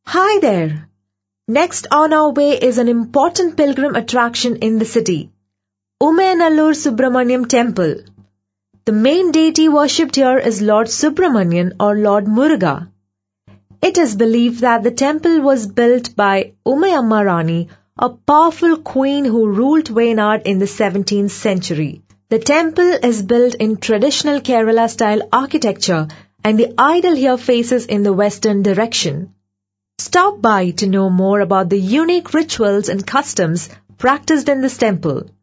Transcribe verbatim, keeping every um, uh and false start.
Hi there! Next on our way is an important pilgrim attraction in the city, Umayanallur Subramaniam Temple. The main deity worshipped here is Lord Subramanian or Lord Muruga. It is believed that the temple was built by Umayamma Rani, a powerful queen who ruled Wayanad in the seventeenth century. The temple is built in traditional Kerala-style architecture and the idol here faces in the western direction. Stop by to know more about the unique rituals and customs practiced in this temple.